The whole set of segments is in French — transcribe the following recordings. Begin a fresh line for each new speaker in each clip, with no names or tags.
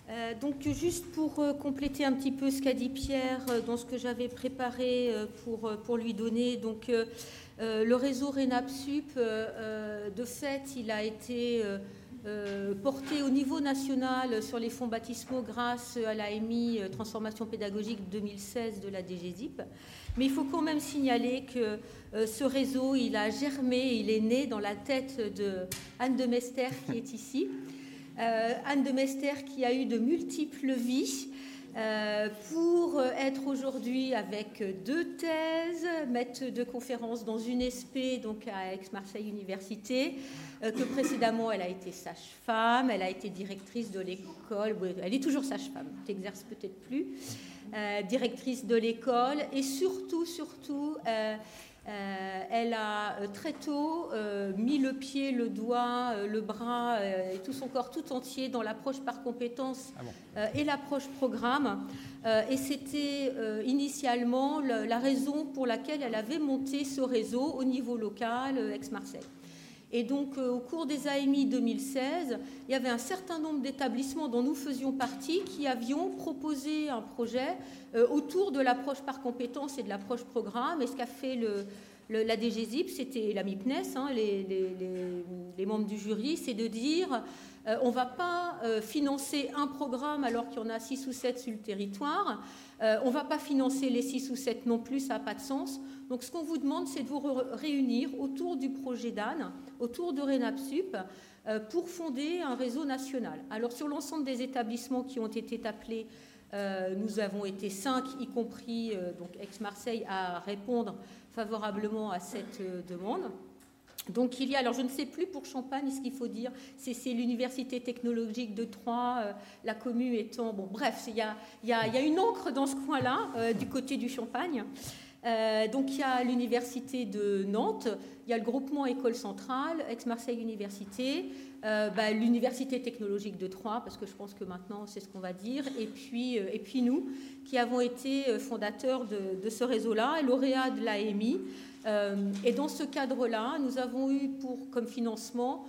Donc juste pour compléter un petit peu ce qu'a dit Pierre dans ce que j'avais préparé pour lui donner, donc le réseau RENAP-SUP, de fait, il a été porté au niveau national sur les fonds baptismaux grâce à l'AMI Transformation pédagogique 2016 de la DGZIP. Mais il faut quand même signaler que ce réseau, il a germé, il est né dans la tête de Anne de Mester qui est ici. Anne de Mester qui a eu de multiples vies pour être aujourd'hui avec 2 thèses, maître de conférence dans une SP, donc à Aix-Marseille Université, que précédemment elle a été sage-femme, elle a été directrice de l'école, elle est toujours sage-femme, t'exerces peut-être plus, directrice de l'école et surtout, elle a très tôt mis le pied, le doigt, le bras et tout son corps tout entier dans l'approche par compétences et l'approche programme. Et c'était initialement la raison pour laquelle elle avait monté ce réseau au niveau local, Aix-Marseille. Et donc, au cours des AMI 2016, il y avait un certain nombre d'établissements dont nous faisions partie qui avions proposé un projet autour de l'approche par compétences et de l'approche programme. Et ce qu'a fait la DGZIP, c'était la MIPNES, hein, les membres du jury, c'est de dire on ne va pas financer un programme alors qu'il y en a 6 ou 7 sur le territoire. On ne va pas financer les 6 ou 7 non plus, ça n'a pas de sens. Donc ce qu'on vous demande, c'est de vous réunir autour du projet d'Anne, autour de RENAP-SUP, pour fonder un réseau national. Alors sur l'ensemble des établissements qui ont été appelés, nous avons été 5, y compris donc Aix-Marseille, à répondre favorablement à cette demande. Donc il y a, alors je ne sais plus pour Champagne ce qu'il faut dire, c'est l'université technologique de Troyes, la commune étant, bon bref, il y a une encre dans ce coin-là, du côté du Champagne. Donc il y a l'université de Nantes, il y a le groupement École Centrale, Aix-Marseille Université, l'université technologique de Troyes, parce que je pense que maintenant c'est ce qu'on va dire, et puis nous, qui avons été fondateurs de ce réseau-là, lauréats de l'AMI. Et dans ce cadre-là, nous avons eu comme financement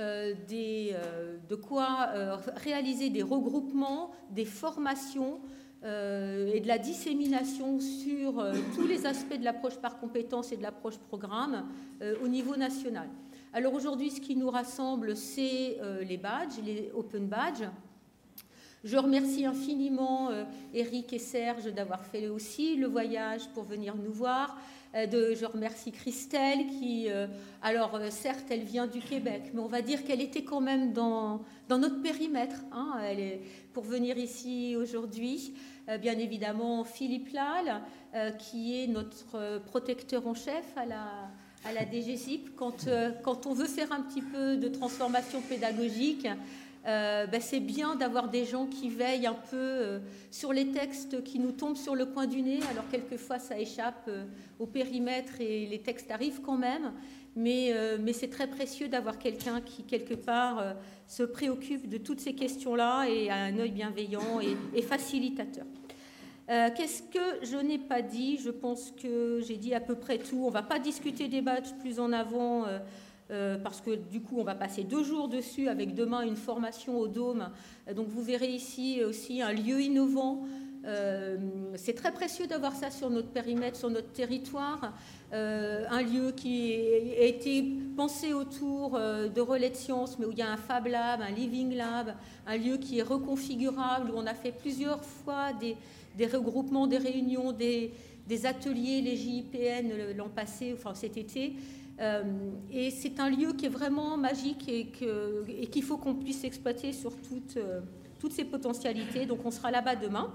de quoi réaliser des regroupements, des formations et de la dissémination sur tous les aspects de l'approche par compétences et de l'approche programme au niveau national. Alors aujourd'hui, ce qui nous rassemble, c'est les badges, les open badges. Je remercie infiniment Eric et Serge d'avoir fait aussi le voyage pour venir nous voir. Je remercie Christelle qui, certes, elle vient du Québec, mais on va dire qu'elle était quand même dans notre périmètre, hein, pour venir ici aujourd'hui. Bien évidemment, Philippe Lal, qui est notre protecteur en chef à la DGZIP. Quand on veut faire un petit peu de transformation pédagogique, c'est bien d'avoir des gens qui veillent un peu sur les textes qui nous tombent sur le coin du nez. Alors quelquefois ça échappe au périmètre et les textes arrivent quand même, mais c'est très précieux d'avoir quelqu'un qui quelque part se préoccupe de toutes ces questions-là et a un œil bienveillant et facilitateur. Qu'est-ce que je n'ai pas dit? Je pense que j'ai dit à peu près tout. On ne va pas discuter des badges plus en avant parce que du coup on va passer 2 jours dessus avec demain une formation au Dôme. Donc vous verrez ici aussi un lieu innovant. C'est très précieux d'avoir ça sur notre périmètre, sur notre territoire. Un lieu qui a été pensé autour de relais de sciences, mais où il y a un Fab Lab, un Living Lab, un lieu qui est reconfigurable, où on a fait plusieurs fois des regroupements, des réunions, des ateliers, les JIPN l'an passé, enfin cet été. Et c'est un lieu qui est vraiment magique et qu'il faut qu'on puisse exploiter sur toutes ses potentialités. Donc on sera là-bas demain.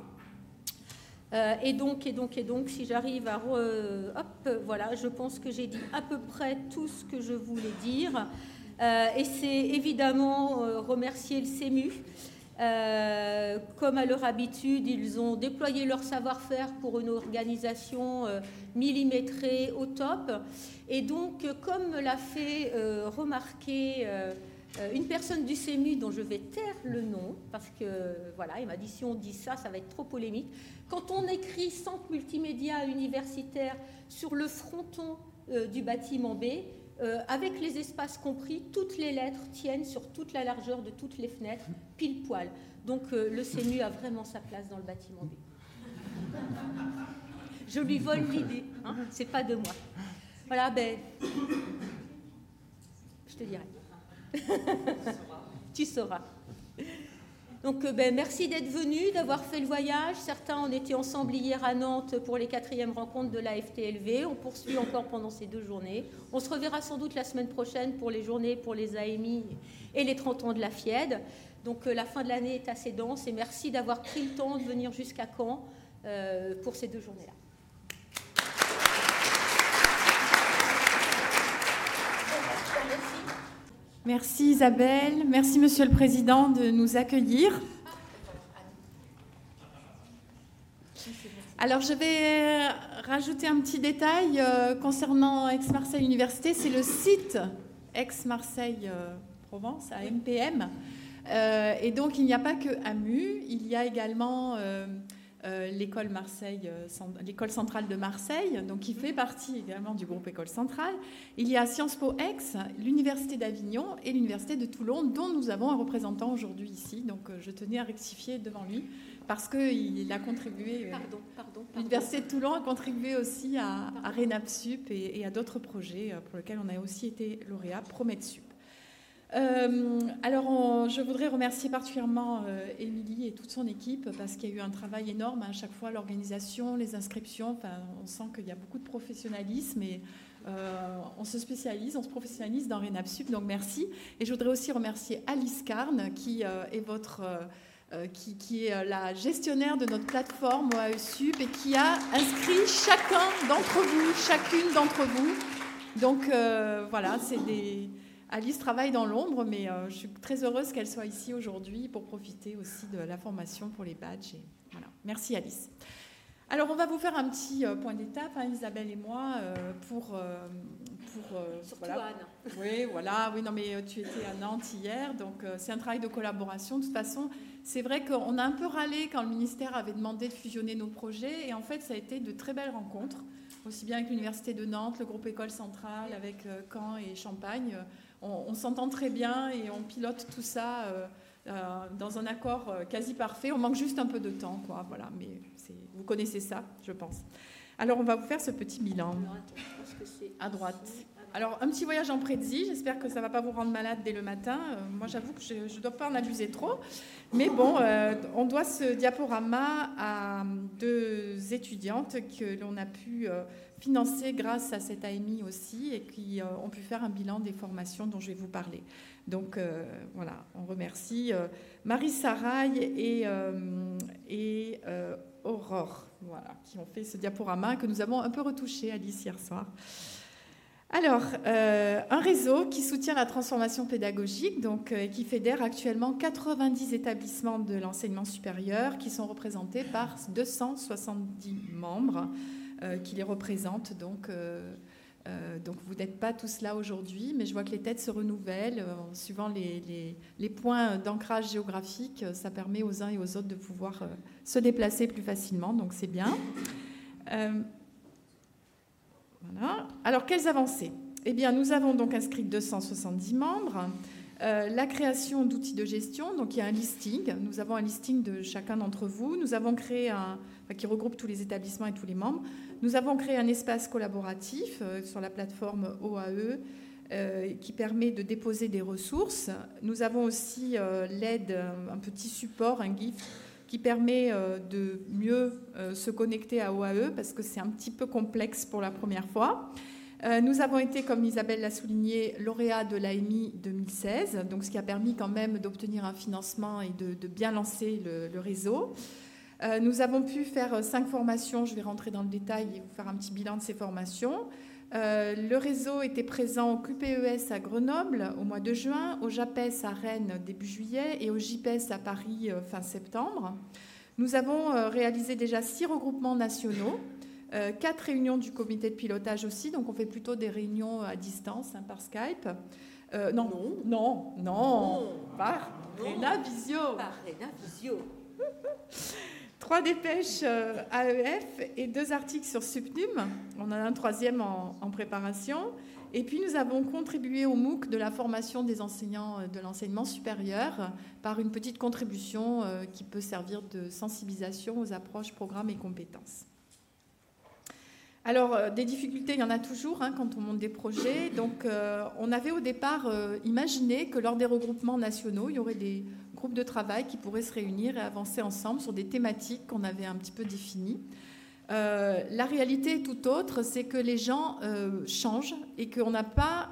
Et donc, si j'arrive à... voilà, je pense que j'ai dit à peu près tout ce que je voulais dire. Et c'est évidemment remercier le CEMU. Comme à leur habitude, ils ont déployé leur savoir-faire pour une organisation millimétrée au top. Et donc, comme me l'a fait remarquer une personne du CEMU dont je vais taire le nom, parce que voilà, il m'a dit si on dit ça, ça va être trop polémique. Quand on écrit Centre multimédia universitaire sur le fronton du bâtiment B, avec les espaces compris, toutes les lettres tiennent sur toute la largeur de toutes les fenêtres, pile poil. Donc le CNU a vraiment sa place dans le bâtiment B. Je lui vole l'idée, hein, c'est pas de moi. Voilà, je te dirai. Tu sauras. Donc, merci d'être venus, d'avoir fait le voyage. Certains, on était ensemble hier à Nantes pour les 4e rencontres de la FTLV. On poursuit encore pendant ces 2 journées. On se reverra sans doute la semaine prochaine pour les journées pour les AMI et les 30 ans de la FIED. Donc, la fin de l'année est assez dense et merci d'avoir pris le temps de venir jusqu'à Caen pour ces 2 journées-là.
Merci Isabelle, merci Monsieur le Président de nous accueillir. Alors je vais rajouter un petit détail concernant Aix-Marseille Université, c'est le site Aix-Marseille Provence, à MPM. Et donc il n'y a pas que AMU, il y a également l'école centrale de Marseille, donc qui fait partie également du groupe École Centrale. Il y a Sciences Po Aix, l'Université d'Avignon et l'Université de Toulon, dont nous avons un représentant aujourd'hui ici. Donc je tenais à rectifier devant lui parce qu'il a contribué. Pardon. L'Université de Toulon a contribué aussi à RENAPSUP et à d'autres projets pour lesquels on a aussi été lauréat ProMedSup. Alors, je voudrais remercier particulièrement Émilie et toute son équipe parce qu'il y a eu un travail énorme à chaque fois, l'organisation, les inscriptions. Enfin, on sent qu'il y a beaucoup de professionnalisme et on se professionnalise dans RENAPSUP, donc merci. Et je voudrais aussi remercier Alice Carne qui est qui est la gestionnaire de notre plateforme OAESUP et qui a inscrit chacune d'entre vous. Donc voilà, Alice travaille dans l'ombre, mais je suis très heureuse qu'elle soit ici aujourd'hui pour profiter aussi de la formation pour les badges. Et voilà. Merci Alice. Alors on va vous faire un petit point d'étape, hein, Isabelle et moi,
Surtout
voilà.
Anne.
Oui, voilà. Oui, non, mais tu étais à Nantes hier, donc c'est un travail de collaboration. De toute façon, c'est vrai qu'on a un peu râlé quand le ministère avait demandé de fusionner nos projets, et en fait, ça a été de très belles rencontres, aussi bien avec l'Université de Nantes, le groupe École Centrale, avec Caen et Champagne. On s'entend très bien et on pilote tout ça dans un accord quasi parfait. On manque juste un peu de temps, quoi. Voilà, mais vous connaissez ça, je pense. Alors, on va vous faire ce petit bilan.
Alors, attends, je pense que c'est
à droite. Alors, un petit voyage en Prédzi. J'espère que ça ne va pas vous rendre malade dès le matin. Moi, j'avoue que je ne dois pas en abuser trop. Mais bon, on doit ce diaporama à 2 étudiantes que l'on a pu financer grâce à cette AMI aussi et qui ont pu faire un bilan des formations dont je vais vous parler. Donc, voilà, on remercie Marie Saraille et Aurore, voilà, qui ont fait ce diaporama que nous avons un peu retouché, Alice, hier soir. Alors, un réseau qui soutient la transformation pédagogique, donc qui fédère actuellement 90 établissements de l'enseignement supérieur qui sont représentés par 270 membres qui les représentent. Donc vous n'êtes pas tous là aujourd'hui, mais je vois que les têtes se renouvellent en suivant les points d'ancrage géographique. Ça permet aux uns et aux autres de pouvoir se déplacer plus facilement, donc c'est bien. Voilà. Alors, quelles avancées ? Eh bien, nous avons donc inscrit 270 membres. La création d'outils de gestion, donc il y a un listing. Nous avons un listing de chacun d'entre vous. Nous avons créé qui regroupe tous les établissements et tous les membres. Nous avons créé un espace collaboratif sur la plateforme OAE qui permet de déposer des ressources. Nous avons aussi l'aide, un petit support, un GIF, qui permet de mieux se connecter à OAE parce que c'est un petit peu complexe pour la première fois. Nous avons été, comme Isabelle l'a souligné, lauréat de l'AMI 2016, donc ce qui a permis quand même d'obtenir un financement et de bien lancer le réseau. Nous avons pu faire 5 formations, je vais rentrer dans le détail et vous faire un petit bilan de ces formations. Le réseau était présent au QPES à Grenoble au mois de juin, au JAPES à Rennes début juillet et au JPES à Paris fin septembre. Nous avons réalisé déjà 6 regroupements nationaux, 4 réunions du comité de pilotage aussi, donc on fait plutôt des réunions à distance par Skype. Non, par RENAVisio.
Par RENAVisio.
3 dépêches AEF et 2 articles sur Supnum. On en a un 3e en préparation. Et puis, nous avons contribué au MOOC de la formation des enseignants de l'enseignement supérieur par une petite contribution qui peut servir de sensibilisation aux approches, programmes et compétences. Alors, des difficultés, il y en a toujours quand on monte des projets. Donc, on avait au départ imaginé que lors des regroupements nationaux, il y aurait des groupes de travail qui pourraient se réunir et avancer ensemble sur des thématiques qu'on avait un petit peu définies. La réalité est tout autre, c'est que les gens changent et qu'on n'a pas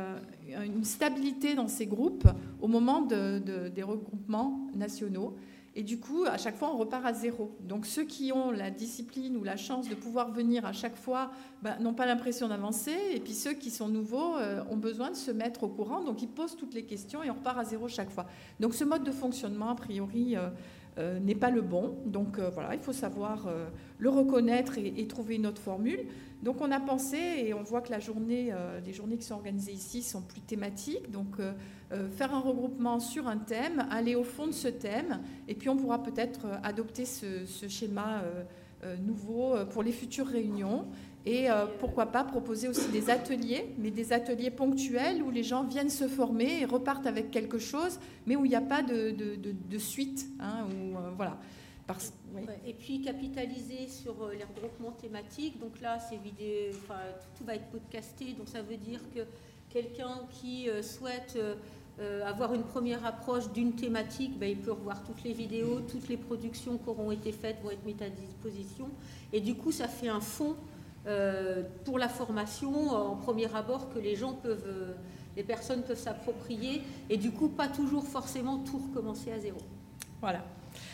une stabilité dans ces groupes au moment des regroupements nationaux. Et du coup, à chaque fois, on repart à zéro. Donc, ceux qui ont la discipline ou la chance de pouvoir venir à chaque fois n'ont pas l'impression d'avancer. Et puis, ceux qui sont nouveaux ont besoin de se mettre au courant. Donc, ils posent toutes les questions et on repart à zéro chaque fois. Donc, ce mode de fonctionnement, a priori, n'est pas le bon. Donc, voilà, il faut savoir le reconnaître et trouver une autre formule. Donc, on a pensé, et on voit que les journées qui sont organisées ici sont plus thématiques. Donc, faire un regroupement sur un thème, aller au fond de ce thème, et puis on pourra peut-être adopter ce schéma nouveau pour les futures réunions. Et pourquoi pas proposer aussi des ateliers, mais des ateliers ponctuels où les gens viennent se former et repartent avec quelque chose, mais où il n'y a pas de suite. Voilà. Oui.
Et puis capitaliser sur les regroupements thématiques. Donc là, tout va être podcasté. Donc ça veut dire que quelqu'un qui souhaite avoir une première approche d'une thématique, il peut revoir toutes les vidéos, toutes les productions qui auront été faites vont être mises à disposition. Et du coup, ça fait un fond pour la formation en premier abord que les personnes peuvent s'approprier. Et du coup, pas toujours forcément tout recommencer à zéro.
Voilà.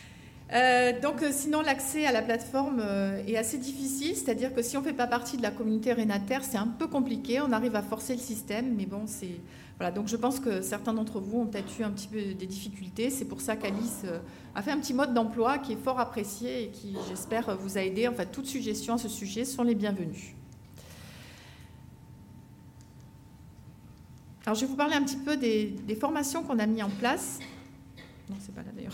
Donc, sinon, l'accès à la plateforme est assez difficile, c'est-à-dire que si on ne fait pas partie de la communauté Renater, c'est un peu compliqué, on arrive à forcer le système, mais bon, c'est... Voilà, donc je pense que certains d'entre vous ont peut-être eu un petit peu des difficultés, c'est pour ça qu'Alice a fait un petit mode d'emploi qui est fort apprécié et qui, j'espère, vous a aidé. Enfin, toutes suggestions à ce sujet sont les bienvenues. Alors, je vais vous parler un petit peu des formations qu'on a mis en place. Non, c'est pas là d'ailleurs.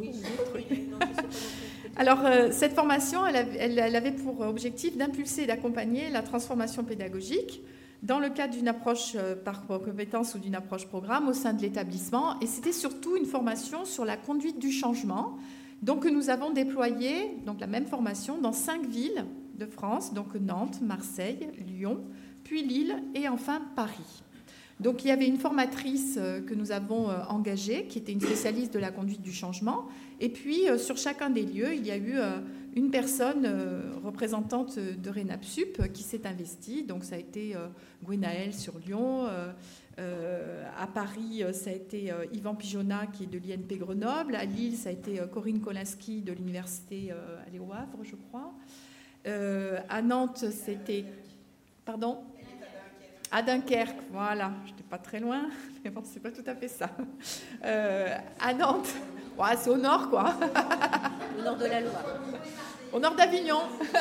Alors, cette formation, elle avait pour objectif d'impulser et d'accompagner la transformation pédagogique dans le cadre d'une approche par compétence ou d'une approche programme au sein de l'établissement. Et c'était surtout une formation sur la conduite du changement, donc que nous avons déployée, donc la même formation, dans 5 villes de France, donc Nantes, Marseille, Lyon, puis Lille et enfin Paris. Donc, il y avait une formatrice que nous avons engagée, qui était une spécialiste de la conduite du changement. Et puis, sur chacun des lieux, il y a eu une personne représentante de RENAPSUP qui s'est investie. Donc, ça a été Gwenaëlle sur Lyon. À Paris, ça a été Yvan Pigeonnat, qui est de l'INP Grenoble. À Lille, ça a été Corinne Kolinski de l'université au Havre, je crois. À Nantes, c'était... Pardon ? À Dunkerque, voilà, je n'étais pas très loin, mais bon, c'est pas tout à fait ça. À Nantes, ouais, c'est au nord, quoi.
Au nord de la Loire.
Au nord d'Avignon.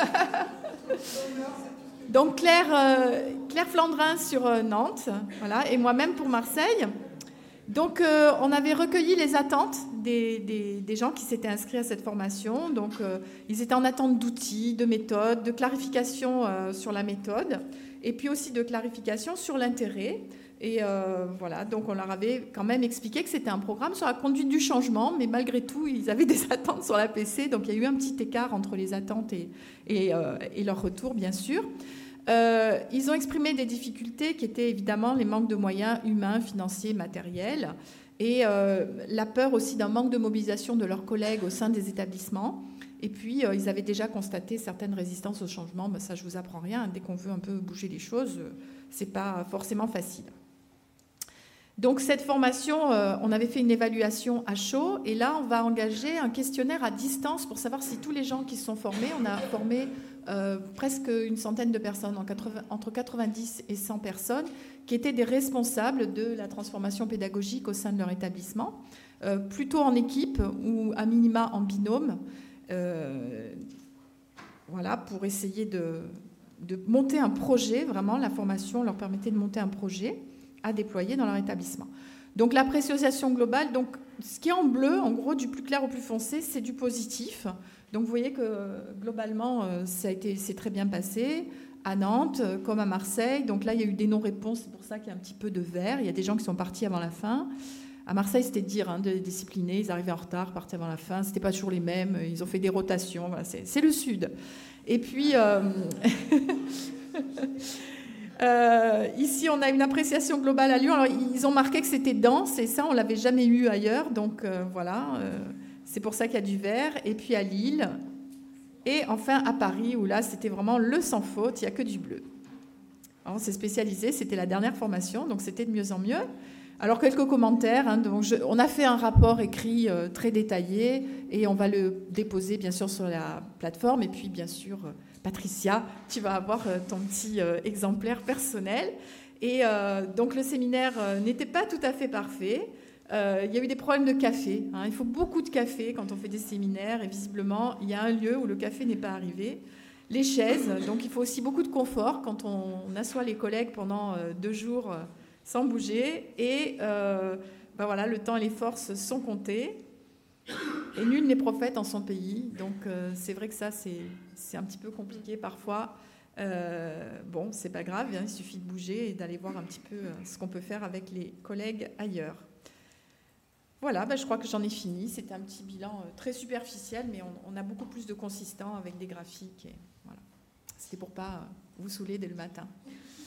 Donc Claire Flandrin sur Nantes, voilà, et moi-même pour Marseille. Donc on avait recueilli les attentes des gens qui s'étaient inscrits à cette formation. Donc ils étaient en attente d'outils, de méthodes, de clarification sur la méthode, et puis aussi de clarification sur l'intérêt. Et voilà, donc on leur avait quand même expliqué que c'était un programme sur la conduite du changement, mais malgré tout, ils avaient des attentes sur la PC, donc il y a eu un petit écart entre les attentes et leur retour, bien sûr. Ils ont exprimé des difficultés qui étaient évidemment les manques de moyens humains, financiers, matériels, et la peur aussi d'un manque de mobilisation de leurs collègues au sein des établissements. Et puis, ils avaient déjà constaté certaines résistances au changement. Ben, ça, je ne vous apprends rien. Dès qu'on veut un peu bouger les choses, ce n'est pas forcément facile. Donc, cette formation, on avait fait une évaluation à chaud. Et là, on va engager un questionnaire à distance pour savoir si tous les gens qui se sont formés, on a formé presque une centaine de personnes, entre 90 et 100 personnes, qui étaient des responsables de la transformation pédagogique au sein de leur établissement, plutôt en équipe ou à minima en binôme. Voilà, pour essayer de monter un projet. Vraiment, la formation leur permettait de monter un projet à déployer dans leur établissement. Donc l'appréciation globale, donc ce qui est en bleu, en gros du plus clair au plus foncé, c'est du positif. Donc vous voyez que globalement c'est très bien passé. à Nantes comme à Marseille. Donc là, il y a eu des non-réponses, c'est pour ça qu'il y a un petit peu de vert. Il y a des gens qui sont partis avant la fin. À Marseille, c'était dire de discipliner, ils arrivaient en retard, partaient avant la fin. C'était pas toujours les mêmes, ils ont fait des rotations. Voilà, c'est le Sud. Et puis, ici, on a une appréciation globale à Lyon. Alors, ils ont marqué que c'était dense, et ça, on l'avait jamais eu ailleurs. Donc, voilà, c'est pour ça qu'il y a du vert. Et puis, à Lille, et enfin, à Paris, où là, c'était vraiment le sans faute, il n'y a que du bleu. Alors, on s'est spécialisé, c'était la dernière formation, donc c'était de mieux en mieux. Alors, quelques commentaires. On a fait un rapport écrit très détaillé, et on va le déposer, bien sûr, sur la plateforme. Et puis, bien sûr... Patricia, tu vas avoir ton petit exemplaire personnel. Et donc le séminaire n'était pas tout à fait parfait. Il y a eu des problèmes de café. Il faut beaucoup de café quand on fait des séminaires. Et visiblement, il y a un lieu où le café n'est pas arrivé. Les chaises, donc il faut aussi beaucoup de confort quand on assoit les collègues pendant 2 jours sans bouger. Et voilà, le temps et les forces sont comptés. Et nul n'est prophète en son pays. Donc c'est vrai que ça, c'est un petit peu compliqué parfois. Bon, c'est pas grave, il suffit de bouger et d'aller voir un petit peu ce qu'on peut faire avec les collègues ailleurs. Voilà, je crois que j'en ai fini. C'était un petit bilan très superficiel, mais on a beaucoup plus de consistant avec des graphiques. Et voilà. C'était pour pas vous saouler dès le matin.